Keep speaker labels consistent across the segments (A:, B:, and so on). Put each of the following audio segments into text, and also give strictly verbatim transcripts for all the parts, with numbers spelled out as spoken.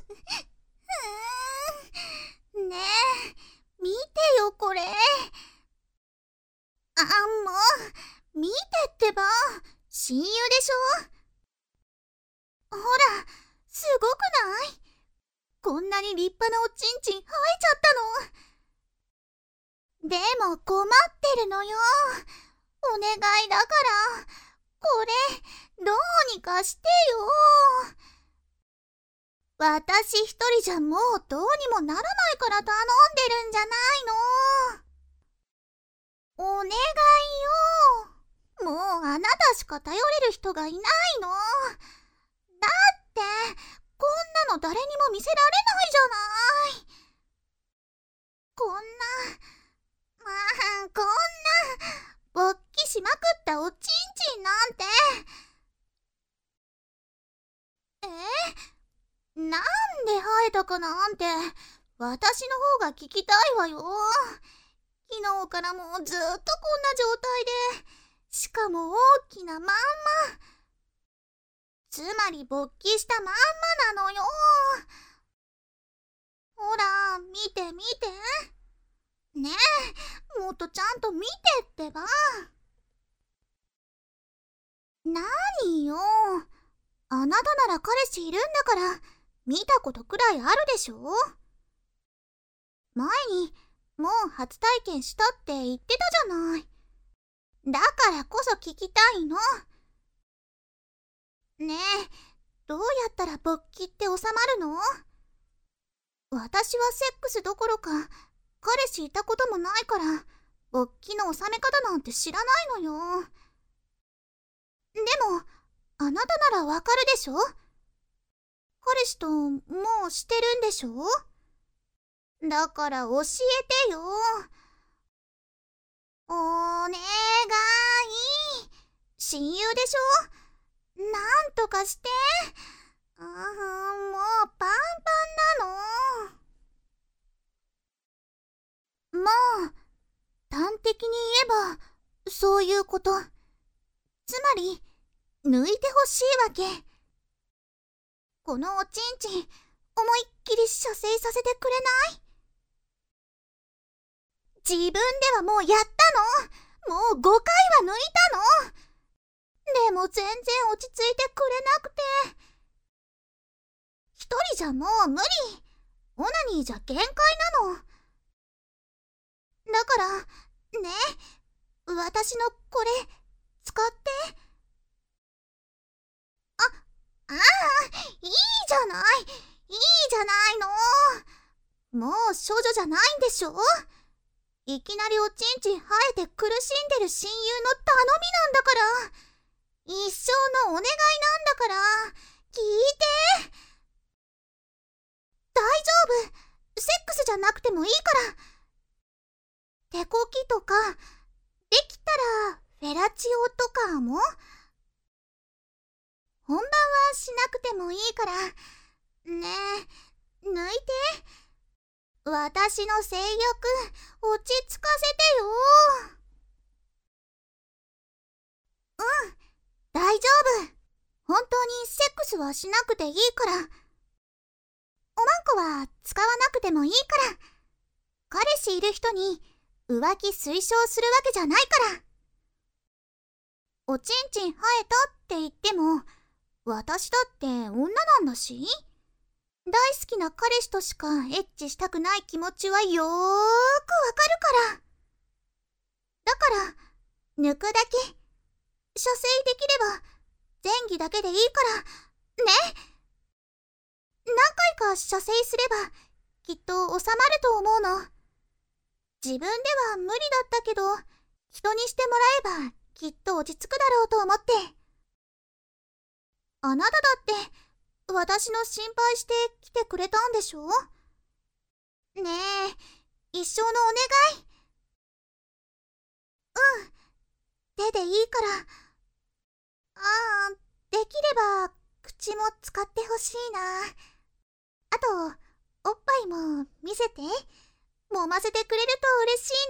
A: うーんねえ、見てよこれ。あ、もう、見てってば。親友でしょ。ほら、すごくない？こんなに立派なおちんちん生えちゃったの。でも困ってるのよ。お願いだから、これ、どうにかしてよ。私一人じゃもうどうにもならないから頼んでるんじゃないの。お願いよ。もうあなたしか頼れる人がいないの。だって、こんなの誰にも見せられないじゃない。こんな、まあ、こんな、勃起しまくったおちんちんなんて。えなんで生えたかなんて、私の方が聞きたいわよ。昨日からもうずっとこんな状態で、しかも大きなまんま。つまり勃起したまんまなのよ。ほら、見て見て。ねえ、もっとちゃんと見てってば。なによ。あなたなら彼氏いるんだから、見たことくらいあるでしょ。前に、もう初体験したって言ってたじゃない。だからこそ聞きたいの。ねえ、どうやったら勃起って収まるの？私はセックスどころか、彼氏いたこともないから、勃起の収め方なんて知らないのよ。でも、あなたならわかるでしょ？彼氏ともうしてるんでしょ？だから教えてよ。お願い。親友でしょ？なんとかして。うーん、もうパンパンなの。まあ、端的に言えば、そういうこと。つまり、抜いてほしいわけ。このおちんちん、思いっきり射精させてくれない？自分ではもうやったの。もうごかいは抜いたの。でも全然落ち着いてくれなくて。一人じゃもう無理。オナニーじゃ限界なの。だから、ね、私のこれ、使って。あ、ああ、いいじゃない。いいじゃないの。もう処女じゃないんでしょ？いきなりおちんちん生えて苦しんでる親友の頼みなんだから。一生のお願いなんだから。聞いて。大丈夫。セックスじゃなくてもいいから。手こきとか、できたらフェラチオとかも？本番はしなくてもいいから。ねえ、抜いて。私の性欲、落ち着かせてよ。うん、大丈夫。本当にセックスはしなくていいから。おまんこは使わなくてもいいから。彼氏いる人に浮気推奨するわけじゃないから。おちんちん生えたって言っても、私だって女なんだし。大好きな彼氏としかエッチしたくない気持ちはよーくわかるから。だから、抜くだけ。射精できれば、前戯だけでいいから、ね。何回か射精すれば、きっと収まると思うの。自分では無理だったけど、人にしてもらえば、きっと落ち着くだろうと思って。あなただって、私の心配して来てくれたんでしょ？ねえ、一生のお願い。うん、手でいいから。ああ、できれば口も使ってほしいな。あと、おっぱいも見せて。揉ませてくれると嬉しい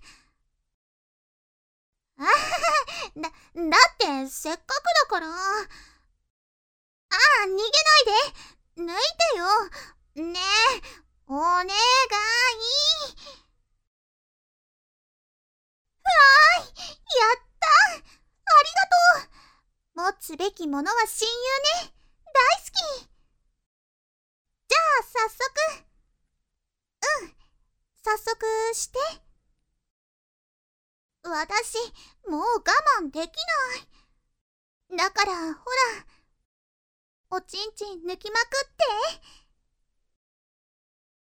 A: な。あはは、だ、だってせっかくだから。ああ、逃げないで。抜いてよ。 ねえ、お願い。わーい、やったありがとう。持つべきものは親友ね。大好き。じゃあ早速。うん、早速して。私、もう我慢できない。だからほら、おちんちん抜きまくって。